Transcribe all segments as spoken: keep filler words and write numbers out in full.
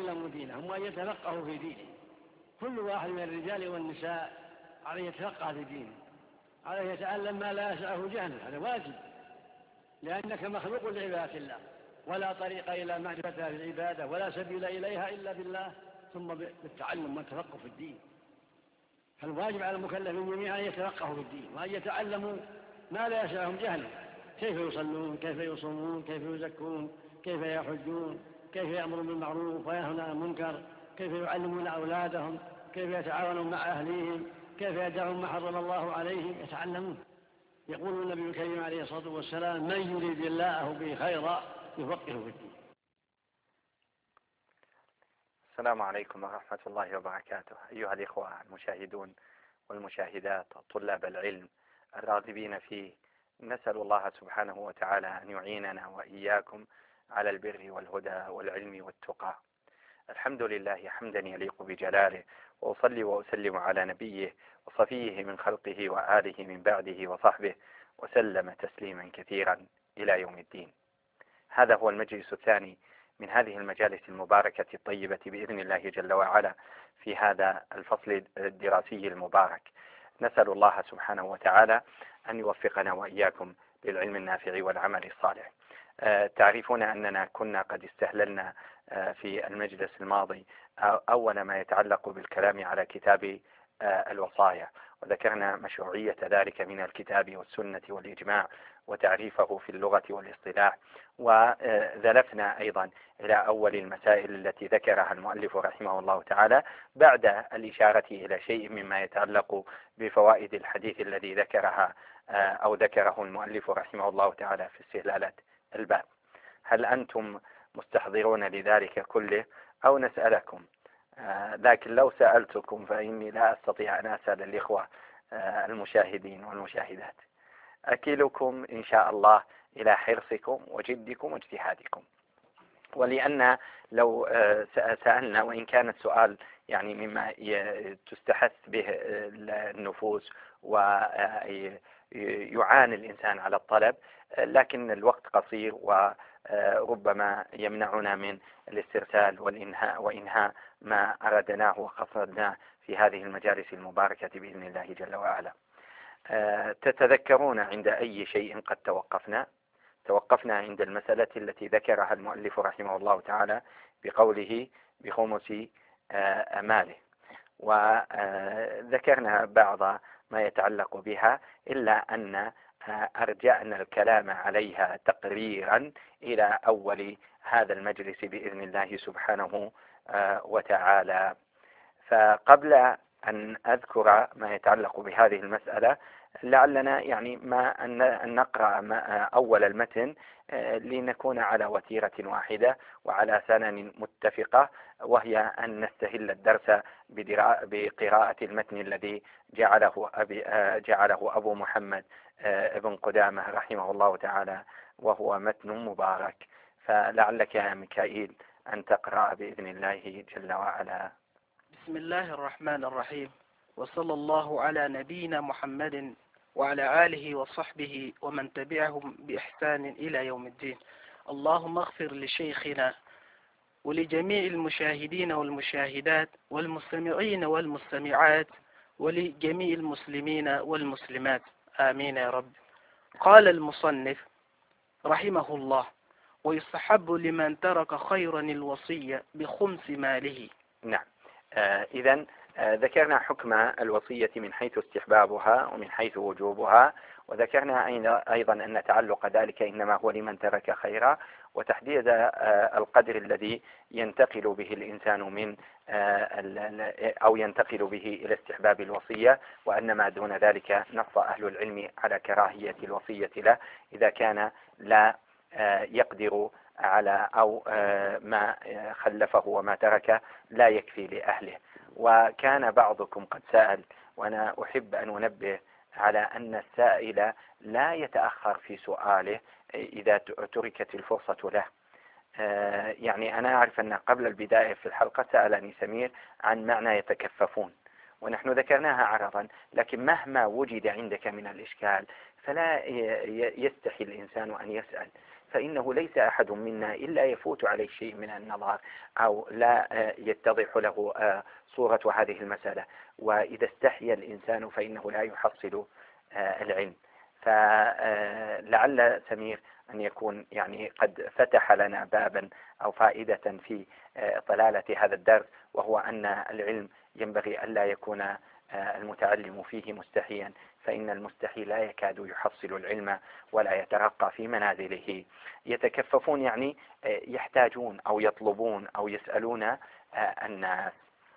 يتعلموا دينهم وأن يتفقهوا في دينهم. كل واحد من الرجال والنساء عليه يتفقه في دينه، عليه يتعلم ما لا يسعه جهله، هذا واجب، لأنك مخلوق لعبادة الله، ولا طريق إلى معرفتها في العبادة ولا سبيل إليها إلا بالله ثم بالتعلم والتفقه في الدين. فالواجب على المكلفين جميعا أن يتفقهوا في الدين وأن يتعلموا ما لا يسعهم جهله، كيف يصلون، كيف يصومون، كيف يزكون، كيف يحجون، كيف يأمرون بالمعروف وينهون عن المنكر، كيف يعلمون أولادهم، كيف يتعاونون مع أهليهم، كيف يدعون ما حرم الله عليهم، يتعلمون. يقول النبي الكريم عليه الصلاة والسلام: من يريد الله به خيرا يفقهه في الدين. السلام عليكم ورحمة الله وبركاته. أيها الإخوة المشاهدون والمشاهدات طلاب العلم الراغبين فيه، نسأل الله سبحانه وتعالى أن يعيننا وإياكم على البر والهدى والعلم والتقى. الحمد لله حمدا يليق بجلاله، وأصلي وأسلم على نبيه وصفيه من خلقه وآله من بعده وصحبه وسلم تسليما كثيرا إلى يوم الدين. هذا هو المجلس الثاني من هذه المجالس المباركة الطيبة بإذن الله جل وعلا في هذا الفصل الدراسي المبارك. نسأل الله سبحانه وتعالى أن يوفقنا وإياكم للعلم النافع والعمل الصالح. تعرفون أننا كنا قد استهللنا في المجلس الماضي أول ما يتعلق بالكلام على كتاب الوصايا، وذكرنا مشروعية ذلك من الكتاب والسنة والإجماع وتعريفه في اللغة والاصطلاح، وذلفنا أيضا إلى أول المسائل التي ذكرها المؤلف رحمه الله تعالى بعد الإشارة إلى شيء مما يتعلق بفوائد الحديث الذي ذكرها أو ذكره المؤلف رحمه الله تعالى في استهلالات الباب. هل أنتم مستحضرون لذلك كله أو نسألكم؟ لكن لو سألتكم فإني لا أستطيع أن أسأل الإخوة المشاهدين والمشاهدات. أكلكم إن شاء الله إلى حرصكم وجدكم واجتهادكم، ولأن لو سألنا، وإن كان السؤال يعني مما تستحث به النفوس ويعاني الإنسان على الطلب، لكن الوقت قصير وربما يمنعنا من الاسترسال والإنهاء وإنهاء ما أردناه وقصدناه في هذه المجالس المباركة بإذن الله جل وعلا. تتذكرون عند أي شيء قد توقفنا؟ توقفنا عند المسألة التي ذكرها المؤلف رحمه الله تعالى بقوله بخمس أماله، وذكرنا بعض ما يتعلق بها، إلا أن أرجعنا الكلام عليها تقريرا إلى أول هذا المجلس بإذن الله سبحانه وتعالى. فقبل أن أذكر ما يتعلق بهذه المسألة، لعلنا يعني ما أن نقرأ أول المتن لنكون على وتيرة واحدة وعلى سنن متفقة، وهي أن نستهل الدرس بقراءة المتن الذي جعله, أبي جعله أبو محمد ابن قدامة رحمه الله تعالى، وهو متن مبارك. فلعلك يا ميكائيل أن تقرأ بإذن الله جل وعلا. بسم الله الرحمن الرحيم، وصلى الله على نبينا محمد وعلى آله وصحبه ومن تبعهم بإحسان إلى يوم الدين. اللهم اغفر لشيخنا ولجميع المشاهدين والمشاهدات والمستمعين والمستمعات ولجميع المسلمين والمسلمات، آمين يا رب. قال المصنف رحمه الله: ويستحب لمن ترك خيرا الوصية بخمس ماله. نعم، آه إذن آه ذكرنا حكم الوصية من حيث استحبابها ومن حيث وجوبها، وذكرنا أيضا أن تعلق ذلك إنما هو لمن ترك خيرا، وتحديد آه القدر الذي ينتقل به الإنسان من آه أو ينتقل به إلى استحباب الوصية، وأن ما دون ذلك نص أهل العلم على كراهية الوصية له إذا كان لا آه يقدر على أو ما خلفه وما ترك لا يكفي لأهله. وكان بعضكم قد سأل، وأنا أحب أن أنبه على أن السائل لا يتأخر في سؤاله إذا تركت الفرصة له. يعني أنا أعرف أن قبل البداية في الحلقة سألني سمير عن معنى يتكففون، ونحن ذكرناها عرضا، لكن مهما وجد عندك من الإشكال فلا يستحي الإنسان أن يسأل، فإنه ليس أحد منا إلا يفوت عليه شيء من النظر أو لا يتضح له صورة هذه المسألة. وإذا استحيا الإنسان فإنه لا يحصل العلم. فلعل سمير أن يكون يعني قد فتح لنا بابا أو فائدة في طلالة هذا الدرس، وهو أن العلم ينبغي ألا يكون المتعلم فيه مستحيا، فإن المستحي لا يكاد يحصل العلم ولا يترقى في منازله. يتكففون يعني يحتاجون أو يطلبون أو يسألون الناس.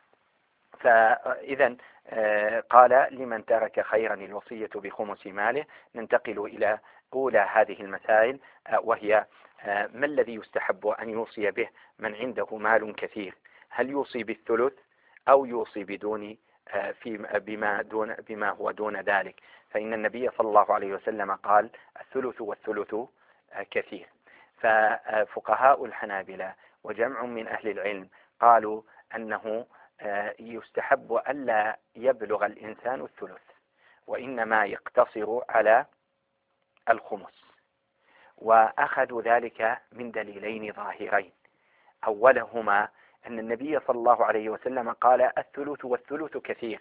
فإذا قال لمن ترك خيرا الوصية بخمس ماله. ننتقل إلى أولى هذه المسائل، وهي ما الذي يستحب أن يوصي به من عنده مال كثير؟ هل يوصي بالثلث أو يوصي بدون في بما دون بما هو دون ذلك؟ فإن النبي صلى الله عليه وسلم قال الثلث والثلث كثير. ففقهاء الحنابلة وجمع من أهل العلم قالوا أنه يستحب ألا يبلغ الإنسان الثلث، وإنما يقتصر على الخمس. وأخذوا ذلك من دليلين ظاهرين. أولهما أن النبي صلى الله عليه وسلم قال الثلث والثلث كثير،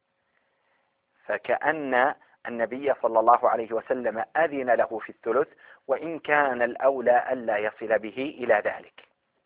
فكأن النبي صلى الله عليه وسلم أذن له في الثلث، وإن كان الأولى ألا يصل به إلى ذلك.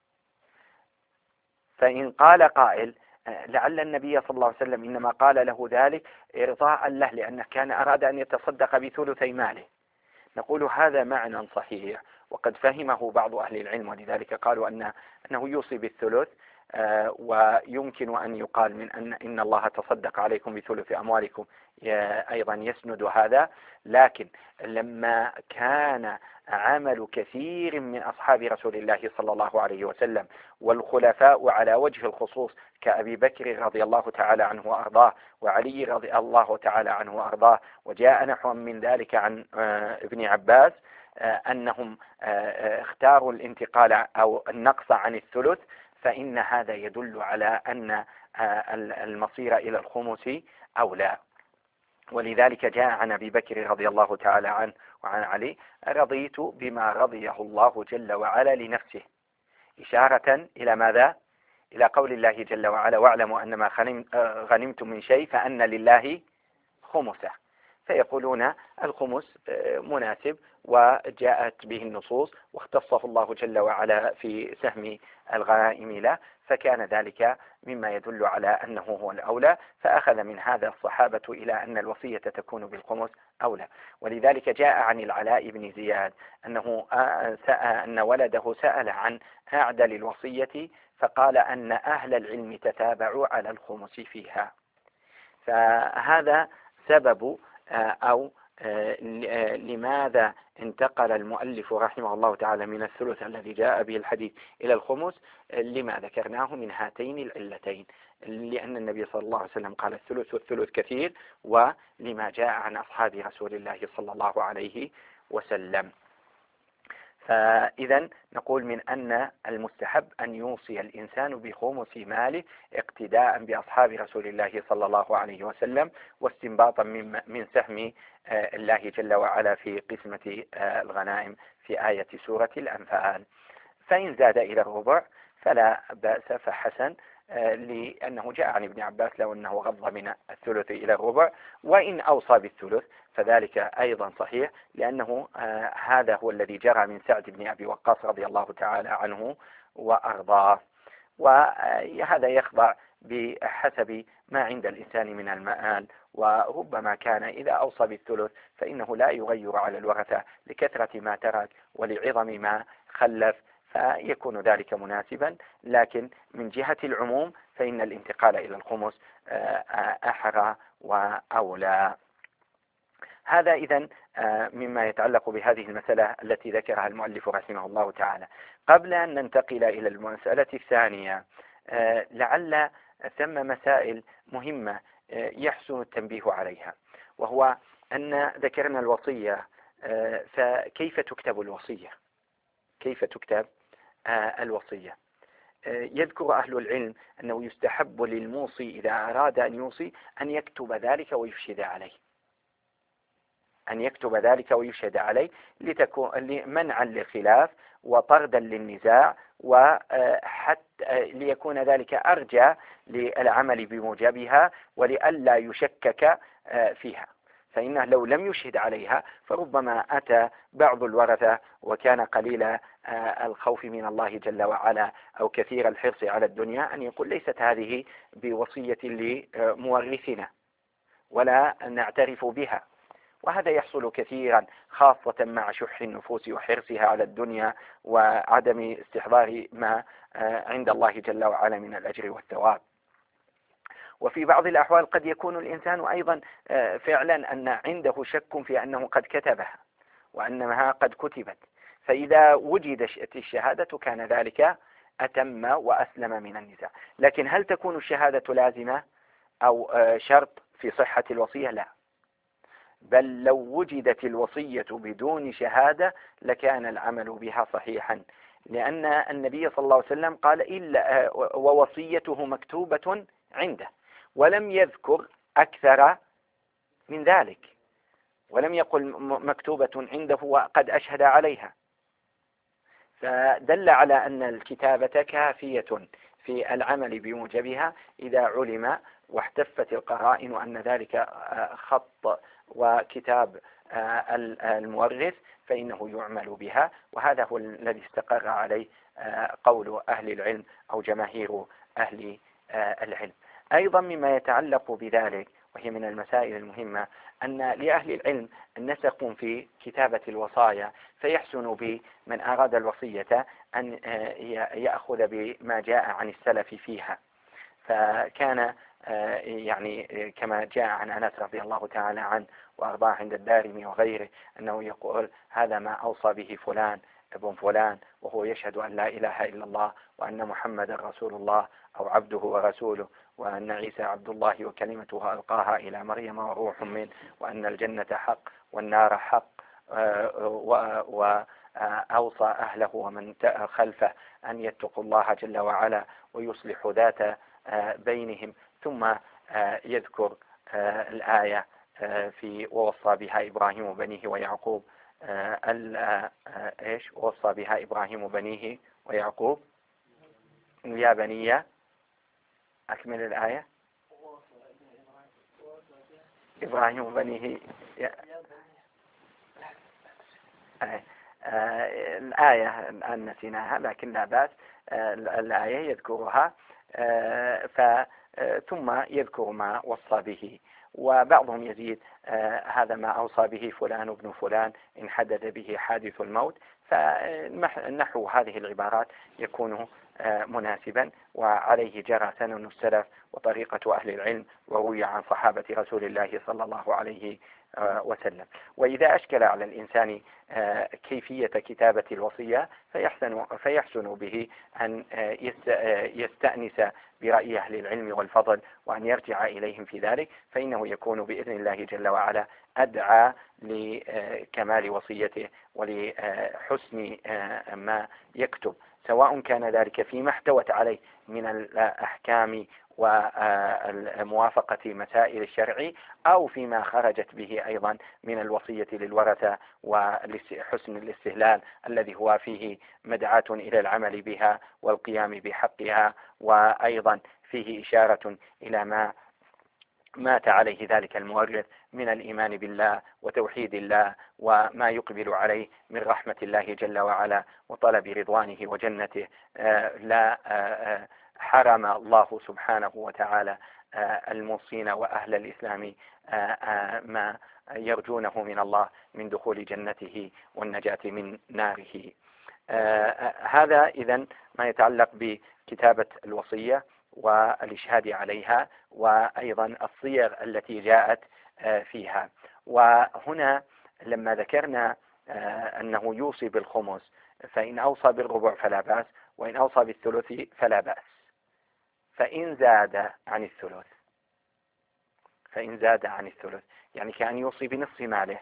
فإن قال قائل لعل النبي صلى الله عليه وسلم إنما قال له ذلك إرضاء له لأنه كان أراد أن يتصدق بثلثي ماله، نقول هذا معنى صحيح وقد فهمه بعض أهل العلم، ولذلك قالوا أن أنه يوصي بالثلث. آه ويمكن أن يقال من أن إن الله تصدق عليكم بثلث أموالكم أيضا يسند هذا. لكن لما كان عمل كثير من أصحاب رسول الله صلى الله عليه وسلم والخلفاء على وجه الخصوص كأبي بكر رضي الله تعالى عنه وأرضاه، وعلي رضي الله تعالى عنه وأرضاه، وجاء نحو من ذلك عن آه ابن عباس آه أنهم آه اختاروا الانتقال أو النقص عن الثلث، فإن هذا يدل على أن المصير إلى الخمس أولى. ولذلك جاء عن أبي بكر رضي الله تعالى عنه وعن علي رضيت بما رضيه الله جل وعلا لنفسه، إشارة إلى ماذا؟ إلى قول الله جل وعلا واعلموا أن ما غنمتم من شيء فأن لله خمسه. فيقولون الخمس مناسب وجاءت به النصوص واختصه الله جل وعلا في سهم الغنائم له، فكان ذلك مما يدل على أنه هو الأولى، فأخذ من هذا الصحابة إلى أن الوصية تكون بالخمس أولى. ولذلك جاء عن العلاء بن زياد أنه أن ولده سأل عن أعدل الوصية فقال أن أهل العلم تتابعوا على الخمس فيها. فهذا سبب أو لماذا انتقل المؤلف رحمه الله تعالى من الثلث الذي جاء به الحديث إلى الخمس، لما ذكرناه من هاتين العلتين، لأن النبي صلى الله عليه وسلم قال الثلث والثلث كثير، ولما جاء عن أصحاب رسول الله صلى الله عليه وسلم. فإذا نقول من أن المستحب أن يوصي الإنسان بخمس ماله اقتداء بأصحاب رسول الله صلى الله عليه وسلم، واستنباطا من من سهم الله جل وعلا في قسمة الغنائم في آية سورة الأنفال. فإن زاد إلى الربع فلا بأس فحسن، لأنه جاء عن ابن عباس لو أنه غض من الثلث إلى الربع، وإن أوصى بالثلث فذلك أيضا صحيح، لأنه آه هذا هو الذي جرى من سعد بن أبي وقاص رضي الله تعالى عنه وأرضاه. وهذا يخضع بحسب ما عند الإنسان من المآل، وربما كان إذا أوصى بالثلث فإنه لا يغير على الورثة لكثرة ما ترك ولعظم ما خلف، فيكون ذلك مناسبا. لكن من جهة العموم فإن الانتقال إلى الخمس أحرى وأولى. هذا إذن مما يتعلق بهذه المسألة التي ذكرها المؤلف رحمه الله تعالى. قبل أن ننتقل إلى المسألة الثانية، لعل ثم مسائل مهمة يحسن التنبيه عليها، وهو أن ذكرنا الوصية، فكيف تكتب الوصية؟ كيف تكتب الوصية؟ يذكر أهل العلم أنه يستحب للموصي إذا أراد أن يوصي أن يكتب ذلك ويفشد عليه، أن يكتب ذلك ويشهد عليه لتكون منعا للخلاف وطردا للنزاع، وحتى ليكون ذلك أرجى للعمل بموجبها ولئلا يشكك فيها. فإنه لو لم يشهد عليها فربما أتى بعض الورثة وكان قليل الخوف من الله جل وعلا أو كثير الحرص على الدنيا أن يقول ليست هذه بوصية لمورثنا ولا نعترف بها. وهذا يحصل كثيرا خاصة مع شح النفوس وحرصها على الدنيا وعدم استحضار ما عند الله جل وعلا من الأجر والثواب. وفي بعض الأحوال قد يكون الإنسان أيضا فعلا أن عنده شك في أنه قد كتبها وأنها قد كتبت، فإذا وجدت الشهادة كان ذلك أتم وأسلم من النزاع. لكن هل تكون الشهادة لازمة أو شرط في صحة الوصية؟ لا، بل لو وجدت الوصية بدون شهادة لكان العمل بها صحيحا، لأن النبي صلى الله عليه وسلم قال إلا ووصيته مكتوبة عنده، ولم يذكر أكثر من ذلك، ولم يقل مكتوبة عنده وقد أشهد عليها، فدل على أن الكتابة كافية في العمل بموجبها إذا علم واحتفت القرائن أن ذلك خط وكتاب المورث فإنه يعمل بها. وهذا هو الذي استقر عليه قول أهل العلم أو جماهير أهل العلم. أيضا مما يتعلق بذلك وهي من المسائل المهمة أن لأهل العلم النسق في كتابة الوصايا، فيحسن بمن أراد الوصية أن يأخذ بما جاء عن السلف فيها. فكان يعني كما جاء عن أنس رضي الله تعالى عنه وأرضاه عند الدارمي وغيره أنه يقول هذا ما أوصى به فلان ابن فلان وهو يشهد أن لا إله إلا الله وأن محمد رسول الله أو عبده ورسوله، وأن عيسى عبد الله وكلمته ألقاها إلى مريم وروح منه، وأن الجنة حق والنار حق، وأوصى أهله ومن خلفه أن يتقوا الله جل وعلا ويصلح ذات بينهم. ثم يذكر الآية في ووصى بها إبراهيم بنيه ويعقوب إيش ووصى بها إبراهيم بنيه ويعقوب يا بني أكمل الآية إبراهيم بنيه يا الآية الآن نسيناها لكن لا بأس، الآية يذكرها ثم يذكر ما وصى به. وبعضهم يزيد هذا ما أوصى به فلان ابن فلان إن حدث به حادث الموت، فنحو هذه العبارات يكون مناسبا، وعليه جرى سنن السلف وطريقة أهل العلم وروي عن صحابة رسول الله صلى الله عليه وسلم. وإذا أشكل على الإنسان كيفية كتابة الوصية فيحسن, فيحسن به أن يستأنس برأي أهل العلم والفضل وأن يرجع إليهم في ذلك، فإنه يكون بإذن الله جل وعلا أدعى لكمال وصيته ولحسن ما يكتب، سواء كان ذلك فيما احتوت عليه من الأحكام وموافقة مسائل الشرع أو فيما خرجت به أيضا من الوصية للورثة وحسن الاستهلال الذي هو فيه مدعاة إلى العمل بها والقيام بحقها، وأيضا فيه إشارة إلى ما مات عليه ذلك المورث من الإيمان بالله وتوحيد الله وما يقبل عليه من رحمة الله جل وعلا وطلب رضوانه وجنته. لا حرم الله سبحانه وتعالى الموصين وأهل الإسلام ما يرجونه من الله من دخول جنته والنجاة من ناره. هذا إذن ما يتعلق بكتابة الوصية والإشهاد عليها وأيضا الصيغ التي جاءت فيها. وهنا لما ذكرنا أنه يوصي بالخمس فإن أوصى بالربع فلا بأس، وإن أوصى بالثلث فلا بأس. فإن زاد عن الثلث فإن زاد عن الثلث يعني كأن يوصي بنصف ماله،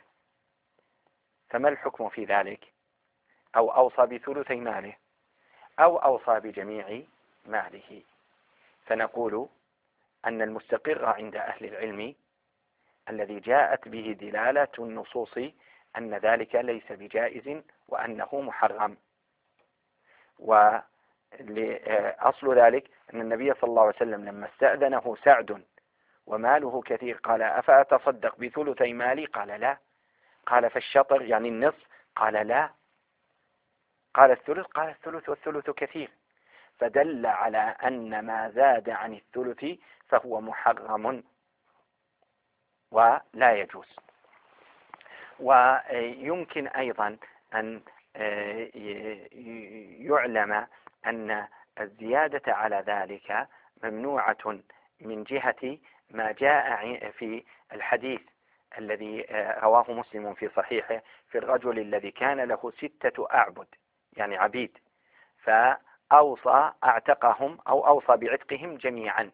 فما الحكم في ذلك؟ أو أوصى بثلثي ماله أو أوصى بجميع ماله، فنقول أن المستقر عند أهل العلم الذي جاءت به دلالة النصوص أن ذلك ليس بجائز وأنه محرم. وأصل ذلك أن النبي صلى الله عليه وسلم لما استأذنه سعد وماله كثير قال أفأتصدق بثلثي مالي؟ قال لا. قال فالشطر يعني النصف؟ قال لا. قال الثلث؟ قال الثلث والثلث كثير. فدل على أن ما زاد عن الثلث فهو محرم ولا يجوز. ويمكن أيضا أن يعلم أن الزيادة على ذلك ممنوعة من جهة ما جاء في الحديث الذي رواه مسلم في صحيحه في الرجل الذي كان له ستة أعبد يعني عبيد، فأوصى أعتقهم أو أوصى بعتقهم جميعا.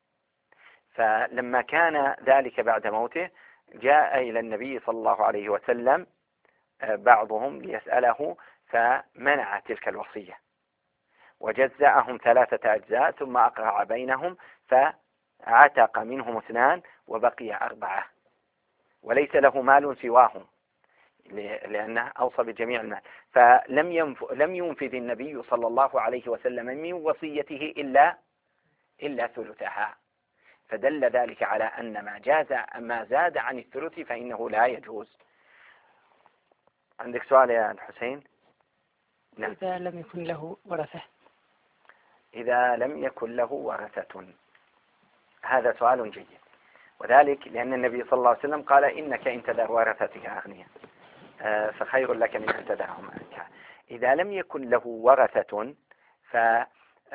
فلما كان ذلك بعد موته جاء إلى النبي صلى الله عليه وسلم بعضهم ليسأله فمنع تلك الوصية وجزأهم ثلاثة أجزاء ثم أقرع بينهم فعتق منهم اثنان وبقي أربعة وليس له مال سواهم لأنه أوصى بجميع المال. فلم ينف... لم ينفذ النبي صلى الله عليه وسلم من وصيته إلا إلا ثلثها. فدل ذلك على أن ما جاز ما زاد عن الثلث فإنه لا يجوز. عندك سؤال يا الحسين؟ نعم. إذا لم يكن له ورثة إذا لم يكن له ورثة، هذا سؤال جيد، وذلك لأن النبي صلى الله عليه وسلم قال إنك إن تذر ورثتك أغنياء فخير لك من أن تذرهم أغنياء. إذا لم يكن له ورثة فبعض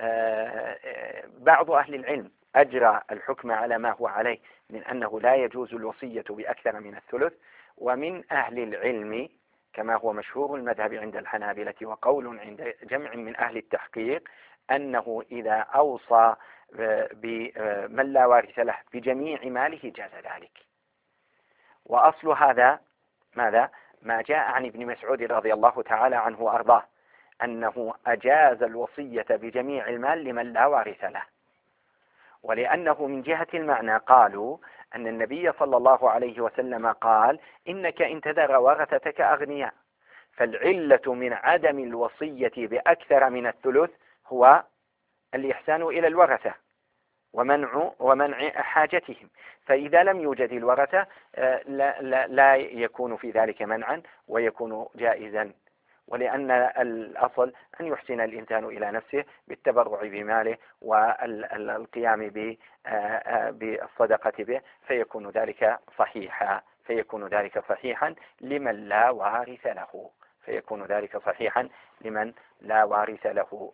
أهل العلم أجرى الحكم على ما هو عليه من أنه لا يجوز الوصية بأكثر من الثلث، ومن أهل العلم كما هو مشهور المذهب عند الحنابلة وقول عند جمع من أهل التحقيق أنه إذا أوصى بمن لا وارث له بجميع ماله جاز ذلك. وأصل هذا ماذا؟ ما جاء عن ابن مسعود رضي الله تعالى عنه وأرضاه أنه أجاز الوصية بجميع المال لمن لا وارث له، ولأنه من جهة المعنى قالوا أن النبي صلى الله عليه وسلم قال إنك إن تذر ورثتك أغنياء، فالعلة من عدم الوصية بأكثر من الثلث هو الإحسان إلى الورثة ومنع ومنع حاجتهم. فإذا لم يوجد الورثة لا, لا, لا يكون في ذلك منعا ويكون جائزا، ولأن الأصل أن يحسن الإنسان إلى نفسه بالتبرع بماله والقيام بالصدقة به، فيكون ذلك صحيحا فيكون ذلك صحيحا لمن لا وارث له فيكون ذلك صحيحا لمن لا وارث له.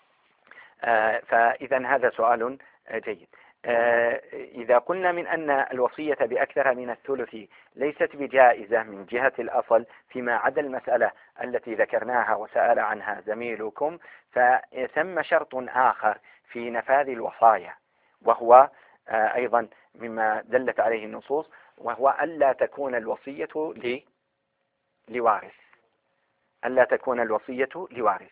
فإذا هذا سؤال جيد. إذا قلنا من أن الوصية بأكثر من الثلث ليست بجائزة من جهة الأصل فيما عدا المسألة التي ذكرناها وسأل عنها زميلكم، فثم شرط آخر في نفاذ الوصايا وهو أيضا مما دلت عليه النصوص، وهو ألا تكون الوصية لوارث ألا تكون الوصية لوارث.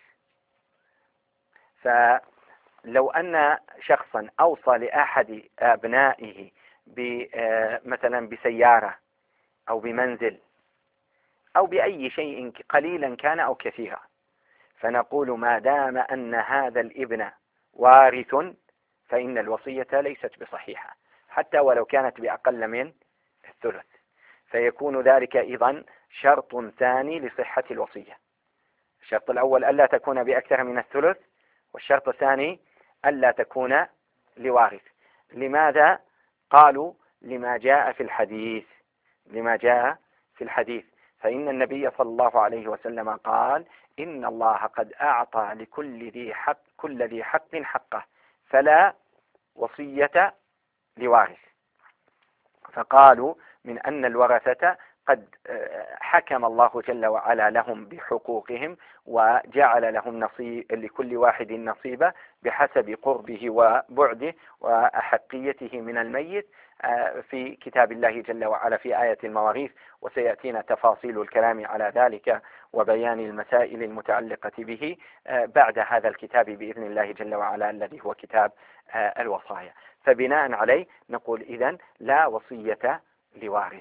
فلو أن شخصا أوصى لأحد أبنائه مثلا بسيارة أو بمنزل أو بأي شيء قليلا كان أو كثيرا، فنقول ما دام أن هذا الابن وارث فإن الوصية ليست بصحيحة حتى ولو كانت بأقل من الثلث، فيكون ذلك أيضا شرط ثاني لصحة الوصية. الشرط الأول ألا تكون بأكثر من الثلث، والشرط الثاني ألا تكون لوارث. لماذا؟ قالوا لما جاء في الحديث لما جاء في الحديث فإن النبي صلى الله عليه وسلم قال إن الله قد أعطى لكل ذي حق كل ذي حق حقه فلا وصية لوارث. فقالوا من أن الورثة قد حكم الله جل وعلا لهم بحقوقهم وجعل لهم نصيب لكل واحد نصيبه بحسب قربه وبعده وأحقيته من الميت في كتاب الله جل وعلا في آية المواريث، وسيأتينا تفاصيل الكلام على ذلك وبيان المسائل المتعلقة به بعد هذا الكتاب بإذن الله جل وعلا الذي هو كتاب الوصايا. فبناء عليه نقول إذن لا وصية لوارث.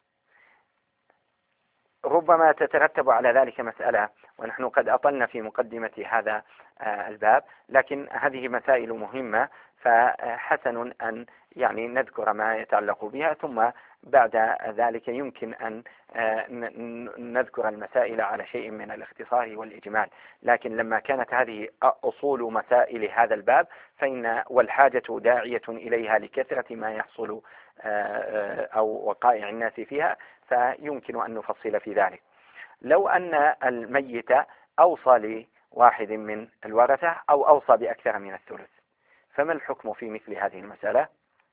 ربما تترتب على ذلك مسألة، ونحن قد أطلنا في مقدمة هذا الباب، لكن هذه مسائل مهمة، فحسن أن يعني نذكر ما يتعلق بها، ثم بعد ذلك يمكن أن نذكر المسائل على شيء من الاختصار والإجمال. لكن لما كانت هذه أصول مسائل هذا الباب فإن والحاجة داعية إليها لكثرة ما يحصل أو وقائع الناس فيها، فيمكن أن نفصل في ذلك. لو أن الميت أوصى لواحد من الورثة أو أوصى بأكثر من الثلث، فما الحكم في مثل هذه المسألة؟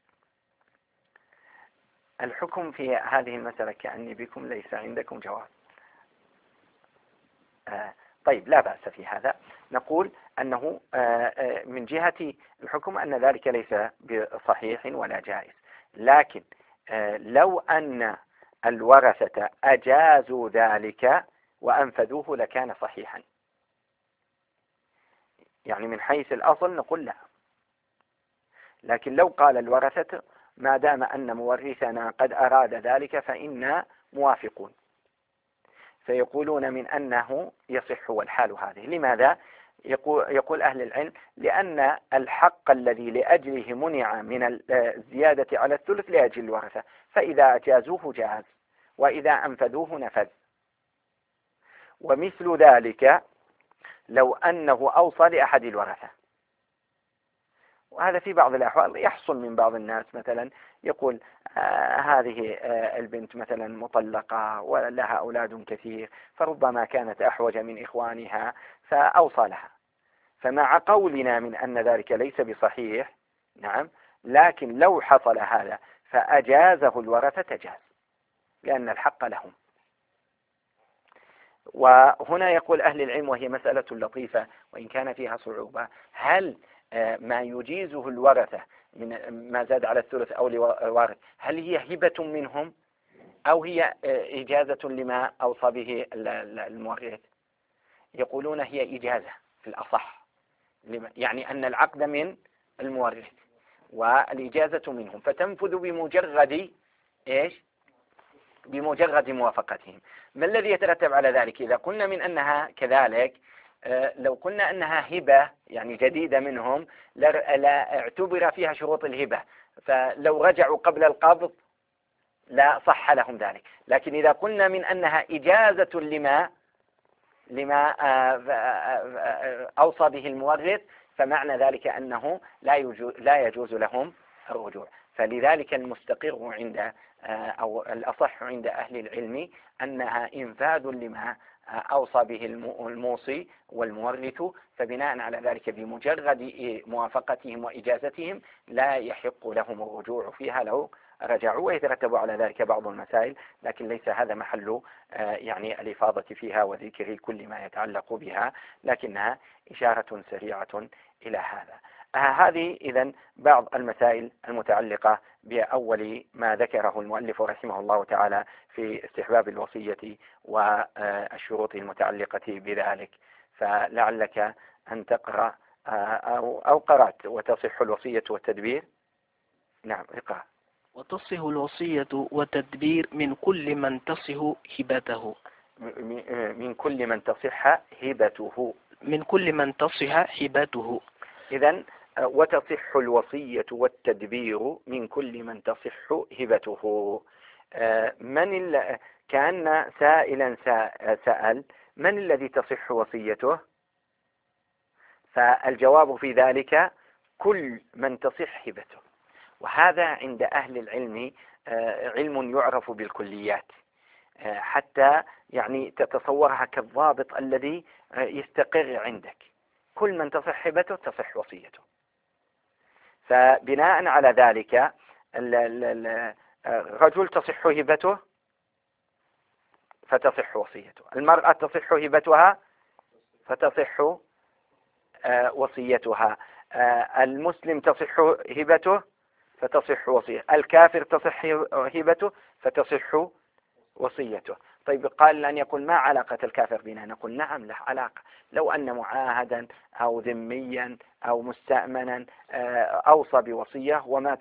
الحكم في هذه المسألة كأني بكم ليس عندكم جواب. آه طيب، لا بأس في هذا. نقول أنه آه من جهة الحكم أن ذلك ليس بصحيح ولا جائز، لكن آه لو أن الورثة أجازوا ذلك وأنفذوه لكان صحيحا. يعني من حيث الأصل نقول لا، لكن لو قال الورثة ما دام أن مورثنا قد أراد ذلك فإنا موافقون، فيقولون من أنه يصح والحال هذه. لماذا؟ يقول, يقول أهل العلم لأن الحق الذي لأجله منع من الزيادة على الثلث لأجل الورثة، فإذا أجازوه جاز وإذا أنفذوه نفذ. ومثل ذلك لو أنه أوصى لأحد الورثة، وهذا في بعض الأحوال يحصل من بعض الناس، مثلا يقول آه هذه آه البنت مثلا مطلقة ولها أولاد كثير، فربما كانت أحوج من إخوانها فأوصى لها، فمع قولنا من أن ذلك ليس بصحيح، نعم، لكن لو حصل هذا فأجازه الورثة جاز لأن الحق لهم. وهنا يقول أهل العلم، وهي مسألة لطيفة وإن كان فيها صعوبة، هل ما يجيزه الورثة من ما زاد على الثلث أو الوارث هل هي هبة منهم أو هي إجازة لما أوصى به المورث؟ يقولون هي إجازة في الأصح، يعني أن العقد من المورث والإجازة منهم، فتنفذ بمجرد إيش؟ بمجرد موافقتهم. ما الذي يترتب على ذلك؟ إذا قلنا من أنها كذلك، لو قلنا أنها هبة يعني جديدة منهم لا اعتبر فيها شروط الهبة، فلو رجعوا قبل القبض لا صح لهم ذلك. لكن إذا قلنا من أنها إجازة لما لما أوصى به المورث، فمعنى ذلك أنه لا يجوز, لا يجوز لهم الرجوع. فلذلك المستقر عند أو الأصح عند أهل العلم أنها إنفاذ لما أوصى به الموصي والمورث، فبناء على ذلك بمجرد موافقتهم وإجازتهم لا يحق لهم الرجوع فيها لو رجعوا، ويترتب على ذلك بعض المسائل، لكن ليس هذا محل يعني الإفاضة فيها وذكر كل ما يتعلق بها، لكنها إشارة سريعة إلى هذا. هذه إذن بعض المسائل المتعلقة بأول ما ذكره المؤلف رحمه الله تعالى في استحباب الوصية والشروط المتعلقة بذلك. فلعلك أن تقرأ أو, أو قرأت وتصح الوصية والتدبير. نعم، اقرأ. وتصح الوصية والتدبير من كل من تصح هبته. من كل من تصح هبته. من كل من تصح هبته. إذن وتصح الوصية والتدبير من كل من تصح هبته. من كان سائلا سأل من الذي تصح وصيته؟ فالجواب في ذلك كل من تصح هبته. وهذا عند أهل العلم علم يعرف بالكليات، حتى يعني تتصورها كالضابط الذي يستقر عندك. كل من تصح هبته تصح وصيته. فبناء على ذلك الرجل تصح هبته فتصح وصيته، المرأة تصح هبتها فتصح وصيتها، المسلم تصح هبته فتصح وصيته، الكافر تصح هبته فتصح وصيته. طيب قال أن يقول ما علاقة الكافر بنا؟ نقول نعم له علاقة. لو أن معاهدا أو ذميا أو مستأمنا أوصى بوصية ومات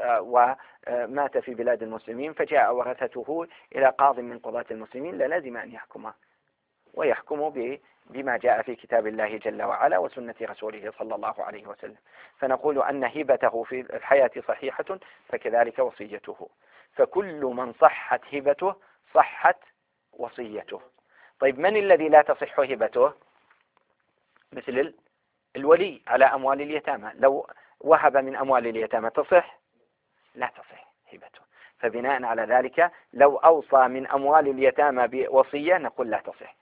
ومات في بلاد المسلمين فجاء ورثته إلى قاض من قضاة المسلمين للازم أن يحكمه، ويحكم بما جاء في كتاب الله جل وعلا وسنة رسوله صلى الله عليه وسلم. فنقول أن هبته في الحياة صحيحة فكذلك وصيته. فكل من صحت هبته صحت وصيته. طيب من الذي لا تصح هبته؟ مثل الولي على أموال اليتامى، لو وهب من أموال اليتامى تصح؟ لا تصح هبته. فبناء على ذلك لو أوصى من أموال اليتامى بوصية نقول لا تصح.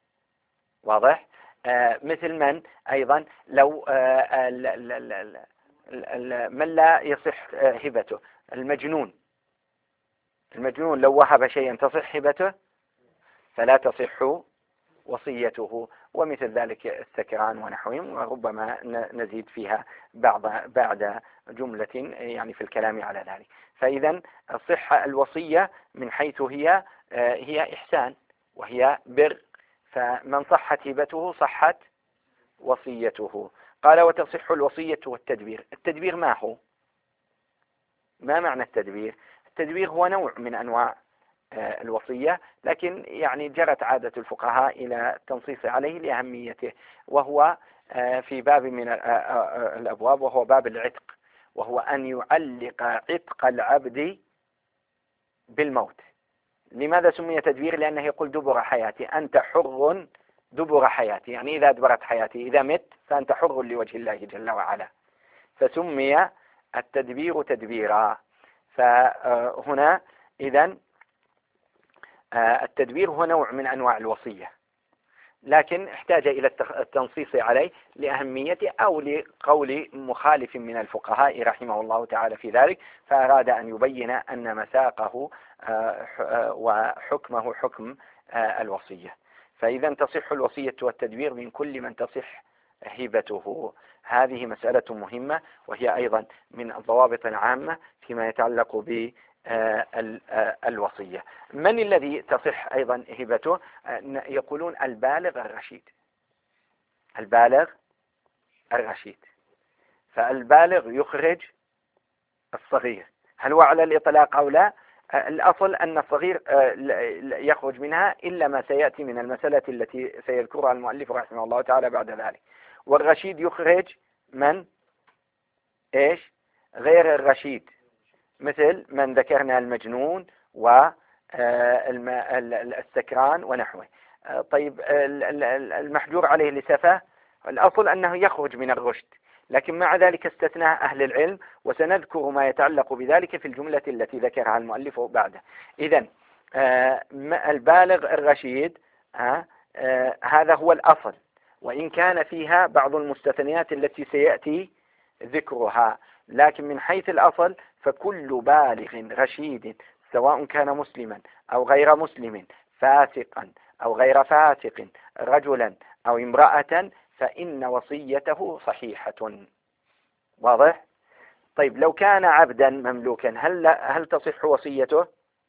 واضح؟ آه مثل من أيضا لو آه ال ال ال ال من لا يصح آه هبته؟ المجنون. المجنون لو وهب شيئا تصح هبته؟ فلا تصح وصيته. ومثل ذلك السكران ونحوهم، وربما نزيد فيها بعض بعد جملة يعني في الكلام على ذلك. فإذا الصحة الوصية من حيث هي هي إحسان وهي بر، فمن صحت هبته صحت وصيته. قال وتصح الوصية والتدبير. التدبير ما هو؟ ما معنى التدبير؟ التدبير هو نوع من أنواع الوصية، لكن يعني جرت عادة الفقهاء إلى التنصيص عليه لأهميته، وهو في باب من الأبواب وهو باب العتق، وهو أن يعلق عتق العبد بالموت. لماذا سمي تدبير؟ لأنه يقول دبر حياتي، أنت حر دبر حياتي، يعني إذا أدبرت حياتي إذا مت فأنت حر لوجه الله جل وعلا، فسمي التدبير تدبيرا. فهنا إذن التدبير هو نوع من أنواع الوصية، لكن احتاج إلى التنصيص عليه لأهميته أو لقول مخالف من الفقهاء رحمه الله تعالى في ذلك، فأراد أن يبين أن مساقه وحكمه حكم الوصية. فإذا تصح الوصية والتدبير من كل من تصح هبته. هذه مسألة مهمة، وهي أيضا من الضوابط العامة فيما يتعلق ب الوصية. من الذي تصح أيضا هبته؟ يقولون البالغ الرشيد. البالغ الرشيد. فالبالغ يخرج الصغير. هل هو على الإطلاق أو لا؟ الأصل أن الصغير يخرج منها إلا ما سيأتي من المسألة التي سيذكرها المؤلف رحمه الله تعالى بعد ذلك. والرشيد يخرج من إيش؟ غير الرشيد، مثل من ذكرنا المجنون والسكران ونحوه. طيب المحجور عليه لسفة الأصل أنه يخرج من الرشد، لكن مع ذلك استثناء أهل العلم، وسنذكر ما يتعلق بذلك في الجملة التي ذكرها المؤلف بعده. إذن البالغ الرشيد هذا هو الأصل، وإن كان فيها بعض المستثنيات التي سيأتي ذكرها، لكن من حيث الأصل فكل بالغ رشيد سواء كان مسلما أو غير مسلم، فاسقا أو غير فاسق، رجلا أو امرأة، فإن وصيته صحيحة. واضح؟ طيب لو كان عبدا مملوكا هل هل تصح وصيته؟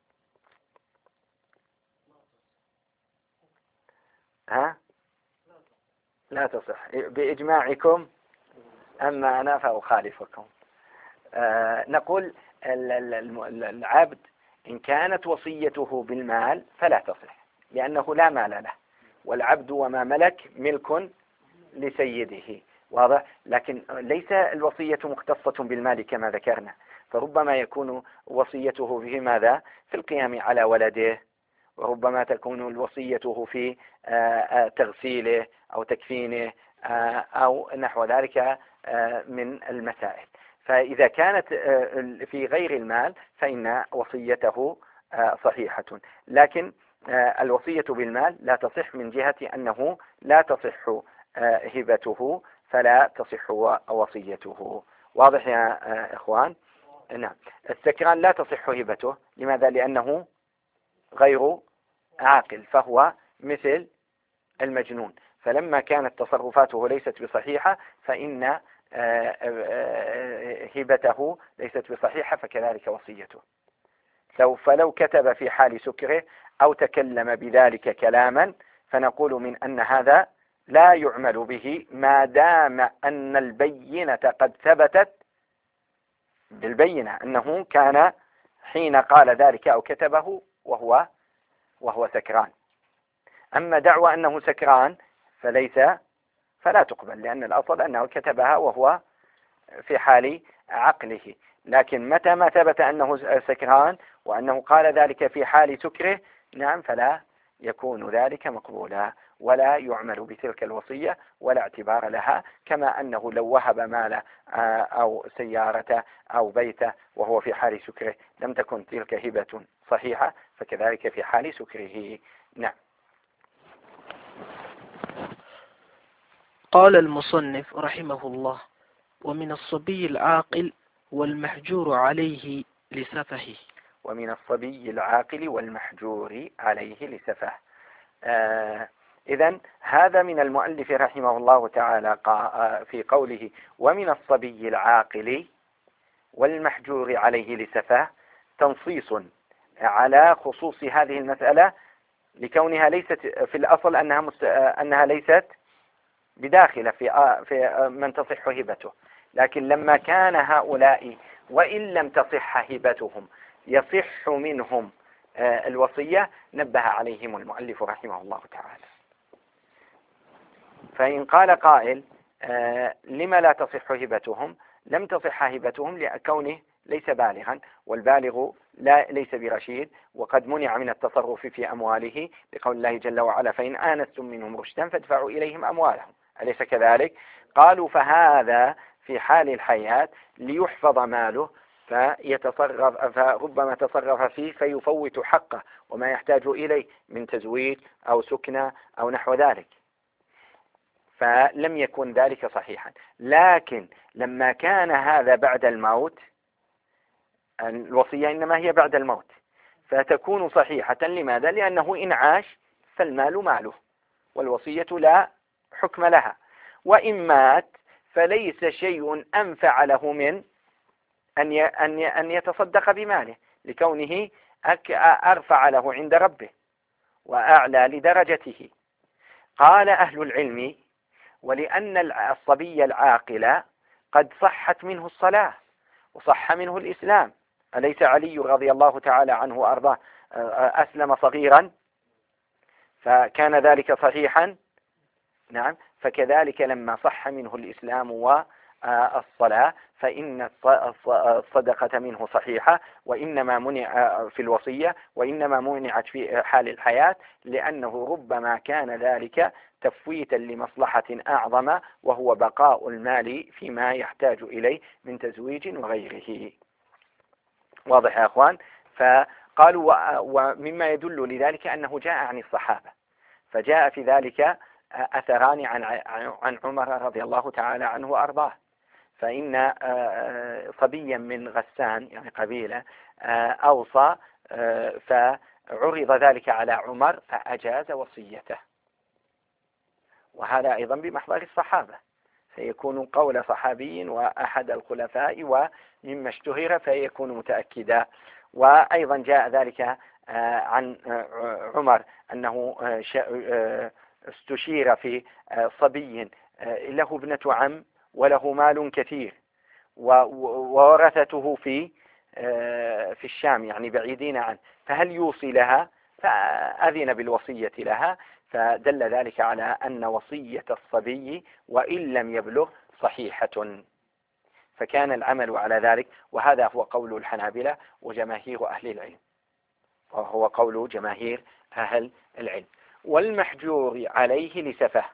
ها؟ لا تصح بإجماعكم، أما أنا فأخالفكم. آه نقول العبد إن كانت وصيته بالمال فلا تصح، لأنه لا مال له، والعبد وما ملك ملك لسيده. واضح؟ لكن ليس الوصية مختصة بالمال كما ذكرنا، فربما يكون وصيته في ماذا؟ في القيام على ولده، وربما تكون الوصية في تغسيله أو تكفينه أو نحو ذلك من المسائل. فإذا كانت في غير المال فإن وصيته صحيحة، لكن الوصية بالمال لا تصح من جهة أنه لا تصح هبته فلا تصح وصيته. واضح يا إخوان؟ نعم. السكران لا تصح هبته. لماذا؟ لأنه غير عاقل، فهو مثل المجنون، فلما كانت تصرفاته ليست بصحيحة فإن هبته ليست بصحيحة، فكذلك وصيته. فلو كتب في حال سكره أو تكلم بذلك كلاما فنقول من أن هذا لا يعمل به ما دام أن البينة قد ثبتت بالبينة أنه كان حين قال ذلك أو كتبه وهو وهو سكران. أما دعوى أنه سكران فليس فلا تقبل، لأن الأصل أنه كتبها وهو في حال عقله. لكن متى ما ثبت أنه سكران وأنه قال ذلك في حال سكره نعم فلا يكون ذلك مقبولا ولا يعمل بتلك الوصية ولا اعتبار لها، كما أنه لو وهب ماله أو سيارة أو بيته وهو في حال سكره لم تكن تلك هبة صحيحة، فكذلك في حال سكره. نعم. قال المصنف رحمه الله: ومن الصبي العاقل والمحجور عليه لسفهه. ومن الصبي العاقل والمحجور عليه لسفه. آه إذن هذا من المؤلف رحمه الله تعالى في قوله ومن الصبي العاقل والمحجور عليه لسفه تنصيص على خصوص هذه المسألة لكونها ليست في الأصل أنها, مست... أنها ليست بداخلة في... في من تصح هبته، لكن لما كان هؤلاء وإن لم تصح هبتهم يصح منهم الوصية نبه عليهم المؤلف رحمه الله تعالى. فإن قال قائل لما لا تصح هبتهم؟ لم تصح هبتهم لكونه ليس بالغا، والبالغ لا ليس برشيد وقد منع من التصرف في أمواله لقول الله جل وعلا فإن آنستم منهم رشدا فادفعوا إليهم أموالهم، أليس كذلك؟ قالوا فهذا في حال الحياة ليحفظ ماله فيتصرف فربما تصرف فيه فيفوت حقه وما يحتاج إليه من تزويج أو سكنة أو نحو ذلك، فلم يكن ذلك صحيحا. لكن لما كان هذا بعد الموت، الوصية إنما هي بعد الموت، فتكون صحيحة. لماذا؟ لأنه إن عاش فالمال ماله والوصية لا حكم لها، وإن مات فليس شيء أنفع له من أن أن يتصدق بماله لكونه أرفع له عند ربه وأعلى لدرجته. قال أهل العلم ولأن الصبي العاقل قد صحت منه الصلاة وصح منه الإسلام، أليس علي رضي الله تعالى عنه وأرضاه أسلم صغيرا فكان ذلك صحيحا؟ نعم. فكذلك لما صح منه الإسلام والصلاة فإن الصدقة منه صحيحة، وإنما منع في الوصية وإنما منعت في حال الحياة لأنه ربما كان ذلك تفويتا لمصلحة أعظم وهو بقاء المال فيما يحتاج إليه من تزويج وغيره. واضح يا أخوان؟ فقالوا ومما يدل لذلك أنه جاء عن الصحابة، فجاء في ذلك أثران عن عن عمر رضي الله تعالى عنه وأرضاه، فإن صبيا من غسان يعني قبيلة أوصى فعرض ذلك على عمر فأجاز وصيته، وهذا أيضا بمحضر الصحابة، فيكون قول صحابي وأحد الخلفاء ومما اشتهر فيكون متأكدا. وأيضا جاء ذلك عن عمر أنه استشير في صبي له ابنة عم وله مال كثير وورثته في في الشام يعني بعيدين عنه، فهل يوصي لها؟ فأذن بالوصية لها، فدل ذلك على أن وصية الصبي وإن لم يبلغ صحيحة، فكان العمل على ذلك. وهذا هو قول الحنابلة وجماهير أهل العلم، وهو قول جماهير أهل العلم. والمحجور عليه لسفه،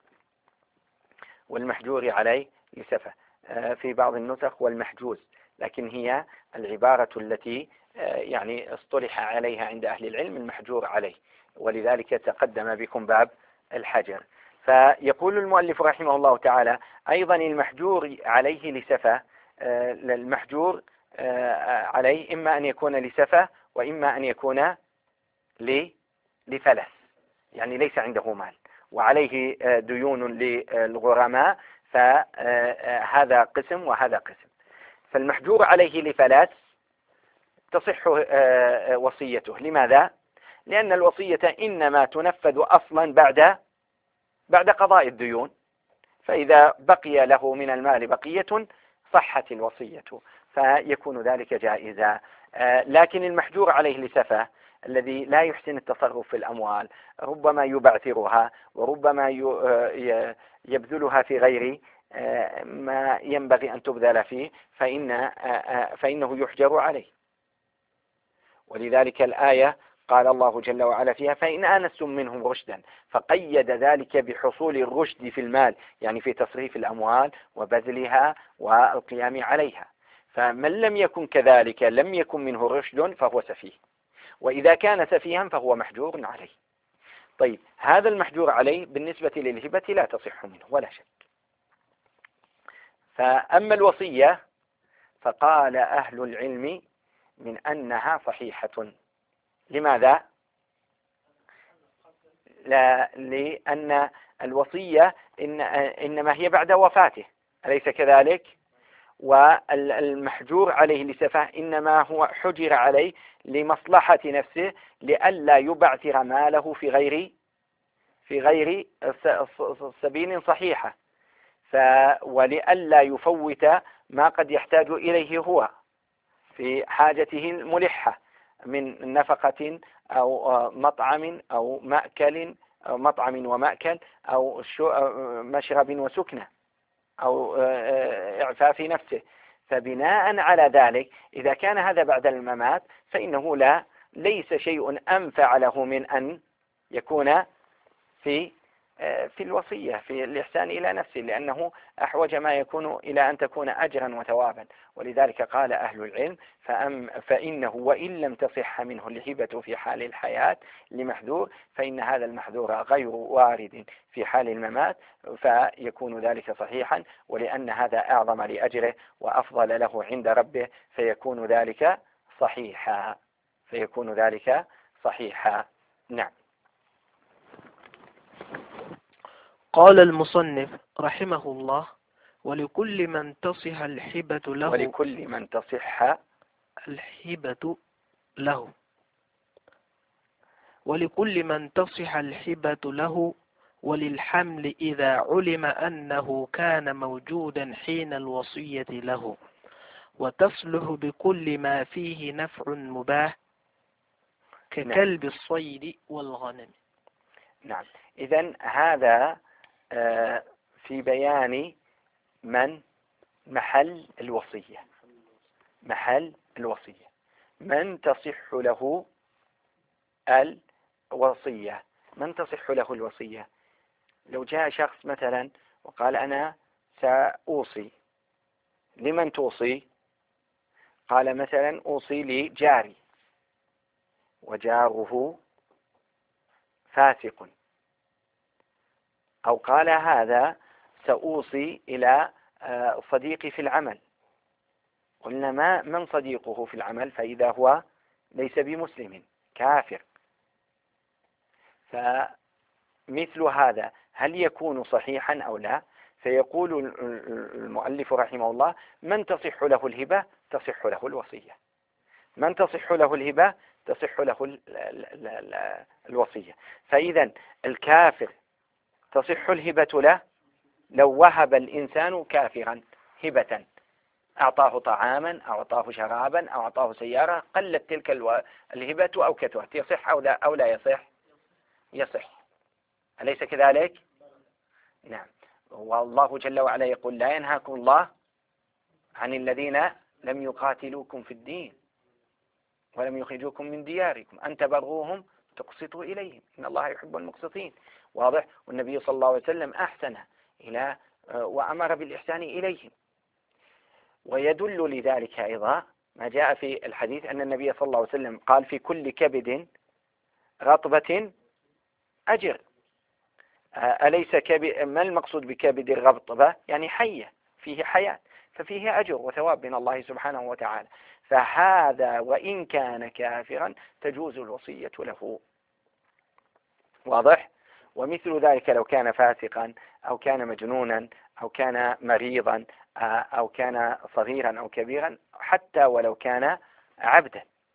والمحجور عليه لسفه في بعض النسخ والمحجوز، لكن هي العبارة التي يعني اصطلح عليها عند أهل العلم المحجور عليه، ولذلك تقدم بكم باب الحجر. فيقول المؤلف رحمه الله تعالى أيضا المحجور عليه لسفه، المحجور عليه إما أن يكون لسفه وإما أن يكون لفلس، يعني ليس عنده مال وعليه ديون للغرماء، فهذا قسم وهذا قسم. فالمحجور عليه لفلس تصح وصيته. لماذا؟ لأن الوصية إنما تنفذ أصلا بعد بعد قضاء الديون، فإذا بقي له من المال بقية صحت الوصية، فيكون ذلك جائزا. لكن المحجور عليه لسفه الذي لا يحسن التصرف في الأموال، ربما يبعثرها وربما يبذلها في غير ما ينبغي أن تبذل فيه، فإن فإنه يحجر عليه. ولذلك الآية قال الله جل وعلا فيها: فإن آنستم منهم رشدا، فقيد ذلك بحصول الرشد في المال، يعني في تصريف الأموال وبذلها والقيام عليها. فمن لم يكن كذلك لم يكن منه رشد فهو سفيه، وإذا كان سفيها فهو محجور عليه. طيب، هذا المحجور عليه بالنسبة للهبة لا تصح منه ولا شك. فأما الوصية فقال أهل العلم من أنها صحيحة. لماذا؟ لا، لأن الوصية إن إنما هي بعد وفاته، أليس كذلك؟ والمحجور عليه لسفه إنما هو حجر عليه لمصلحة نفسه، لئلا يبعثر ماله في غير في غير سبيل صحيحة، ولئلا يفوت ما قد يحتاج إليه هو في حاجته الملحة من نفقة أو مطعم أو مأكل أو مطعم ومأكل أو مشرب وسكنة أو إعفاف نفسه. فبناء على ذلك إذا كان هذا بعد الممات فإنه لا ليس شيء أنفع له من أن يكون في في الوصية، في الإحسان إلى نفسه، لأنه أحوج ما يكون إلى أن تكون أجرا وثوابا. ولذلك قال أهل العلم: فأم فإنه وإن لم تصح منه الهبة في حال الحياة لمحذور، فإن هذا المحذور غير وارد في حال الممات، فيكون ذلك صحيحا، ولأن هذا أعظم لأجره وأفضل له عند ربه، فيكون ذلك صحيحا فيكون ذلك صحيحا. نعم. قال المصنف رحمه الله: ولكل من تصح الحبة له ولكل من تصح الحبة له ولكل من تصح الحبة له وللحمل إذا علم أنه كان موجودا حين الوصية له، وتصلح بكل ما فيه نفع مباح ككلب الصيد والغنم. نعم. إذن هذا في بيان من محل الوصية محل الوصية من تصح له الوصية من تصح له الوصية لو جاء شخص مثلا وقال: أنا سأوصي. لمن توصي؟ قال مثلا: أوصي لجاري وجاره فاسق. أو قال: هذا سأوصي إلى صديقي في العمل. قلنا: ما من صديقه في العمل؟ فإذا هو ليس بمسلم، كافر. فمثل هذا هل يكون صحيحا أو لا؟ فيقول المؤلف رحمه الله: من تصح له الهبة تصح له الوصية. من تصح له الهبة تصح له الوصية. فإذا الكافر تصح الهبة له لو وهب الإنسان كافرا هبة، أعطاه طعاما أو أعطاه شرابا أو أعطاه سيارة، قلت تلك الهبة أو كثرت، يصح أو لا, أو لا يصح؟ يصح، أليس كذلك؟ نعم. والله جل وعلا يقول: لا ينهاكم الله عن الذين لم يقاتلوكم في الدين ولم يخرجوكم من دياركم أن تبروهم تقسطوا إليهم إن الله يحب المقسطين. واضح؟ والنبي صلى الله عليه وسلم أحسن إلى وأمر بالإحسان إليهم. ويدل لذلك أيضا ما جاء في الحديث أن النبي صلى الله عليه وسلم قال: في كل كبد رطبة أجر. أليس كبد؟ ما المقصود بكبد الرطبة؟ يعني حية، فيه حياة، ففيه أجر وثواب من الله سبحانه وتعالى. فهذا وإن كان كافرا تجوز الوصية له. واضح؟ ومثل ذلك لو كان فاسقا أو كان مجنونا أو كان مريضا أو كان صغيرا أو كبيرا، حتى ولو كان عبدا،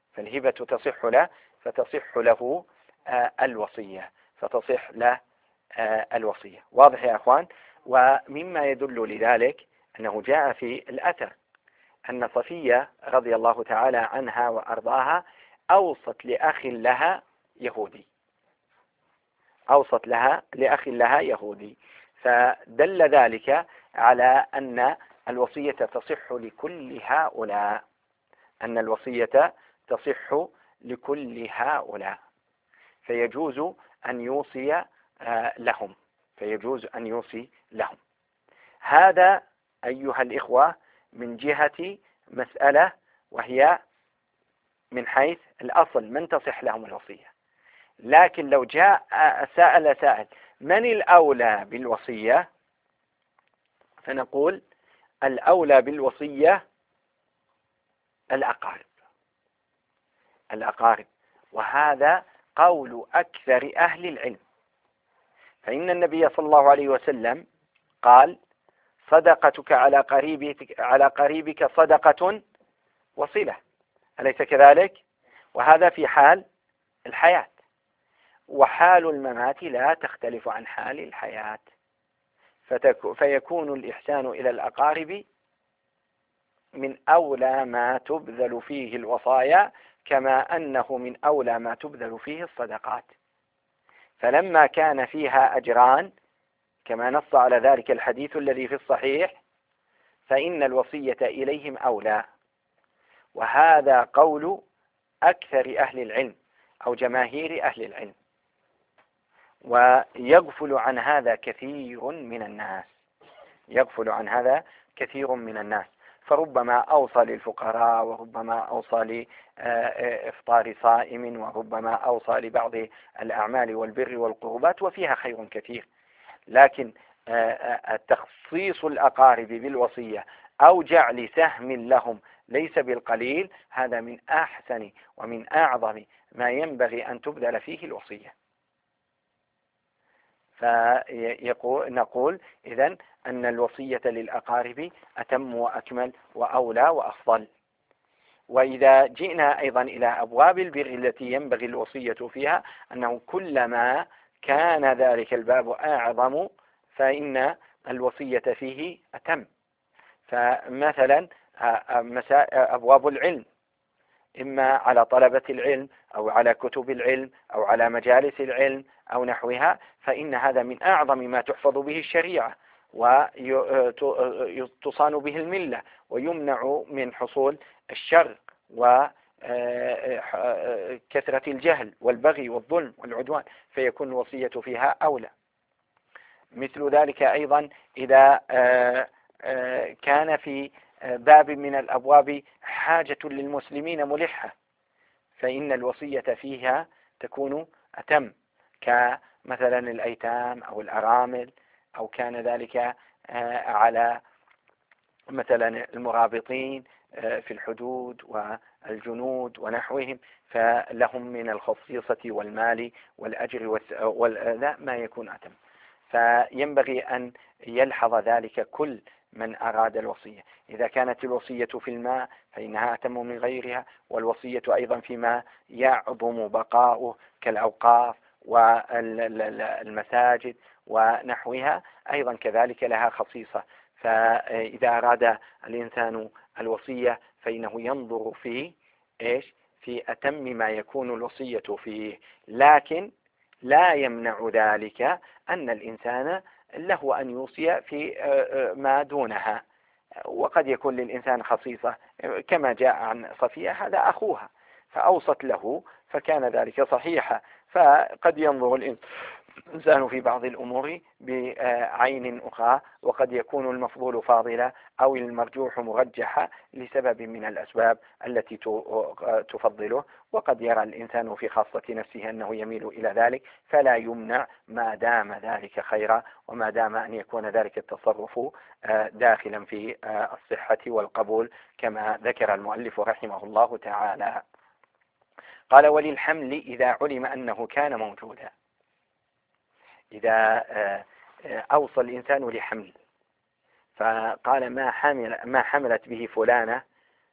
فالهبة تصح له فتصح له الوصية فتصح له الوصية. واضح يا أخوان؟ ومما يدل لذلك أنه جاء في الأثر أن صفية رضي الله تعالى عنها وأرضاها أوصت لأخ لها يهودي أوصت لها لأخ لها يهودي فدل ذلك على أن الوصية تصح لكل هؤلاء أن الوصية تصح لكل هؤلاء فيجوز أن يوصي لهم فيجوز أن يوصي لهم. هذا أيها الإخوة من جهة مسألة وهي من حيث الأصل من تصح لهم الوصية. لكن لو جاء سائل سائل من الأولى بالوصية فنقول الأولى بالوصية الأقارب الأقارب وهذا قول أكثر أهل العلم. فإن النبي صلى الله عليه وسلم قال صدقتك على قريبك على قريبك صدقة وصلة، أليس كذلك؟ وهذا في حال الحياة، وحال الممات لا تختلف عن حال الحياة، فيكون الإحسان إلى الأقارب من أولى ما تبذل فيه الوصايا كما أنه من أولى ما تبذل فيه الصدقات. فلما كان فيها أجران كما نص على ذلك الحديث الذي في الصحيح فإن الوصية إليهم أولى. وهذا قول أكثر أهل العلم أو جماهير أهل العلم، ويغفل عن هذا كثير من الناس يغفل عن هذا كثير من الناس فربما أوصى للفقراء وربما أوصى لإفطار صائم وربما أوصى لبعض الأعمال والبر والقربات وفيها خير كثير. لكن تخصيص الأقارب بالوصية أو جعل سهم لهم ليس بالقليل هذا من أحسن ومن أعظم ما ينبغي أن تبذل فيه الوصية. فنقول إذن أن الوصية للأقارب أتم وأكمل وأولى وأفضل. وإذا جئنا أيضا إلى أبواب البر التي ينبغي الوصية فيها أنه كلما كان ذلك الباب أعظم فإن الوصية فيه أتم. فمثلا أبواب العلم إما على طلبة العلم أو على كتب العلم أو على مجالس العلم أو نحوها فإن هذا من أعظم ما تحفظ به الشريعة وتصان به الملة ويمنع من حصول الشر وكثرة الجهل والبغي والظلم والعدوان فيكون الوصية فيها أولى. مثل ذلك أيضا إذا كان في باب من الأبواب حاجة للمسلمين ملحة فإن الوصية فيها تكون أتم كمثلا الأيتام أو الأرامل أو كان ذلك على مثلا المرابطين في الحدود والجنود ونحوهم فلهم من الخصيصة والمال والأجر والأذى ما يكون أتم. فينبغي أن يلحظ ذلك كل من أراد الوصية. إذا كانت الوصية في الماء فإنها أتم من غيرها، والوصية أيضا فيما يعظم بقاؤه كالأوقاف والمساجد ونحوها أيضا كذلك لها خصيصة. فإذا أراد الإنسان الوصية فإنه ينظر في إيش في أتم ما يكون الوصية فيه، لكن لا يمنع ذلك أن الإنسان له أن يوصي في ما دونها. وقد يكون للإنسان خصيصة كما جاء عن صفية هذا أخوها فأوصت له فكان ذلك صحيحا. فقد ينظر الإنسان في بعض الأمور بعين أخرى وقد يكون المفضول فاضلا أو المرجوح مرجحا لسبب من الأسباب التي تفضله، وقد يرى الإنسان في خاصة نفسه أنه يميل إلى ذلك فلا يمنع ما دام ذلك خيرا وما دام أن يكون ذلك التصرف داخلا في الصحة والقبول كما ذكر المؤلف رحمه الله تعالى. قال وللحمل إذا علم أنه كان موجودا. إذا أوصى الإنسان لحمل فقال ما حمل ما حملت به فلانة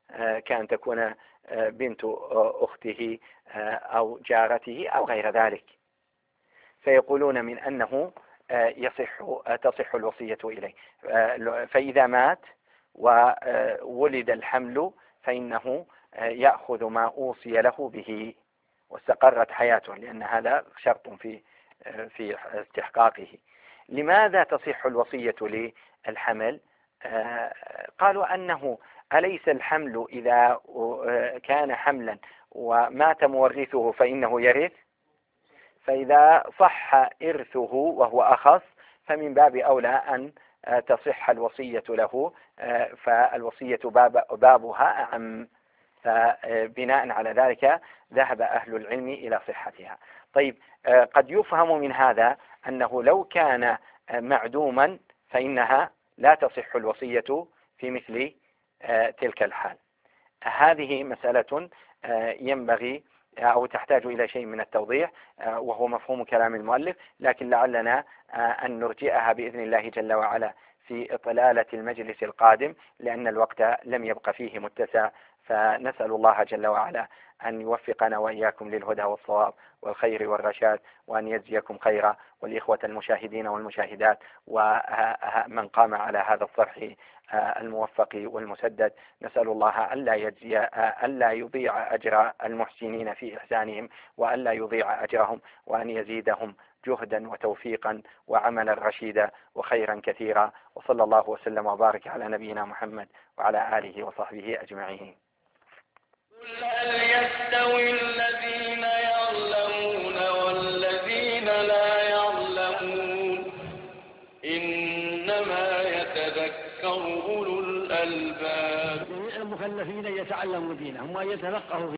كأن تكون بنت أخته أو جارته أو غير ذلك، فيقولون من أنه يصح تصح الوصية إليه. فإذا مات وولد الحمل فإنه يأخذ ما أوصي له به واستقرت حياته، لأن هذا شرط في في استحقاقه. لماذا تصح الوصية للحمل؟ قالوا أنه أليس الحمل إذا كان حملا ومات مورثه فإنه يرث؟ فإذا صح إرثه وهو أخص فمن باب أولى أن تصح الوصية له، فالوصية باب بابها أعم، فبناء على ذلك ذهب أهل العلم إلى صحتها. طيب، قد يفهم من هذا أنه لو كان معدوما فإنها لا تصح الوصية في مثل تلك الحال. هذه مسألة ينبغي أو تحتاج إلى شيء من التوضيح، وهو مفهوم كلام المؤلف، لكن لعلنا أن نرجئها بإذن الله جل وعلا في إطلالة المجلس القادم، لأن الوقت لم يبق فيه متسع. فنسأل الله جل وعلا أن يوفقنا وإياكم للهدى والصواب والخير والرشاد، وأن يجزيكم خيرا، والإخوة المشاهدين والمشاهدات ومن قام على هذا الصرح الموفق والمسدد. نسأل الله ألا يجزي ألا يضيع أجر المحسنين في إحسانهم، وألا يضيع أجرهم، وأن يزيدهم جهدا وتوفيقا وعملا رشيدا وخيرا كثيرا. وصلى الله وسلم وبارك على نبينا محمد وعلى آله وصحبه أجمعين. قل هل يستوي الذين يعلمون والذين لا يعلمون؟ إنما يتذكر أولو الألباب. المكلفين يتعلموا دينهم ويتفقهوا